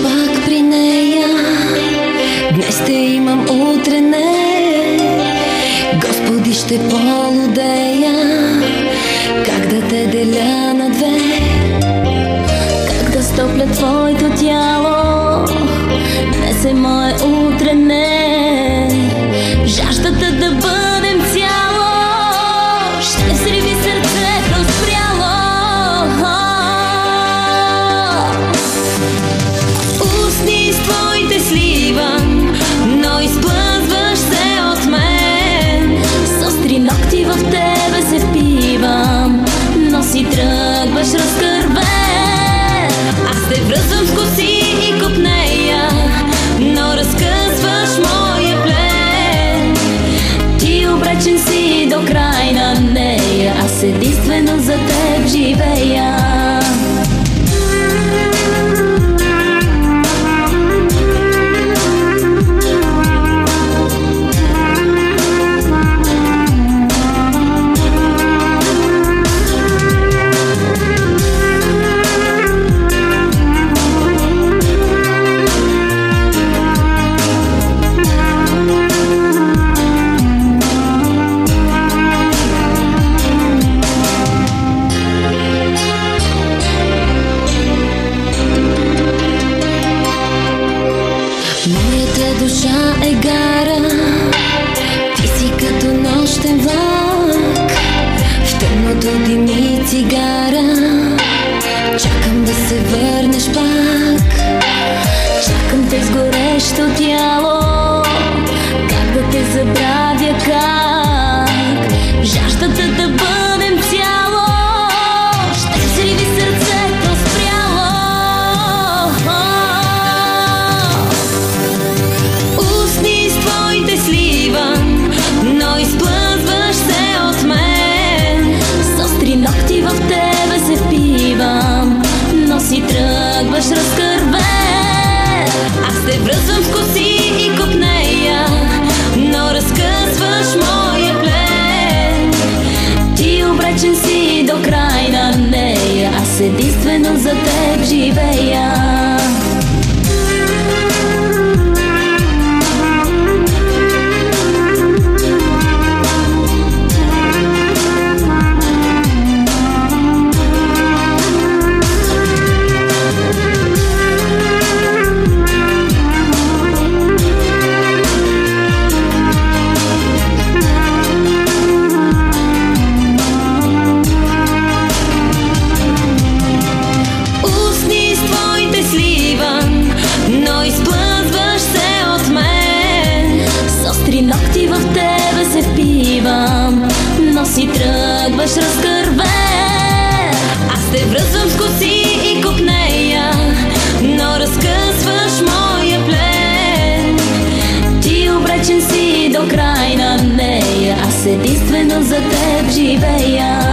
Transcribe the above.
пак при нея. Днес те имам, утре не. Господи, ще полудея. Как да те деля на две? Как да стопля твоето тяло? Днес е мое, утре не. Жаждата да бъдем цяло ще взриви сърцето спряло. Устни с твоите сливам, но изплъзваш се от мен. С остри ногти в тебе се впивам, но си тръгваш разкървен. Аз те връзвам с коси и копнея, но разкъсваш моя плен. Ти обречен си до край на нея, аз единствено за теб живея. Моята душа е гара, ти си като нощен влак. В тъмното дими цигара, чакам да се върнеш пак. Чакам те с горещо тяло, как да те забравя, как жаждата да бъдем цяло ще взриви сърцето спряло. Устни с твоите сливам, но изплъзваш се от мен. С остри ногти в тебе се впивам, но си тръгваш разкървен. Аз те връзвам с коси и копнея, но разкъсваш моя плен. Ти обречен си до край на нея, аз единствено за теб живея. Но изплъзваш се от мен. С остри ногти в тебе се впивам, но си тръгваш разкървен. Аз те връзвам с коси и копнея, но разкъсваш моя плен. Ти обречен си до край на нея, аз единствено за теб живея.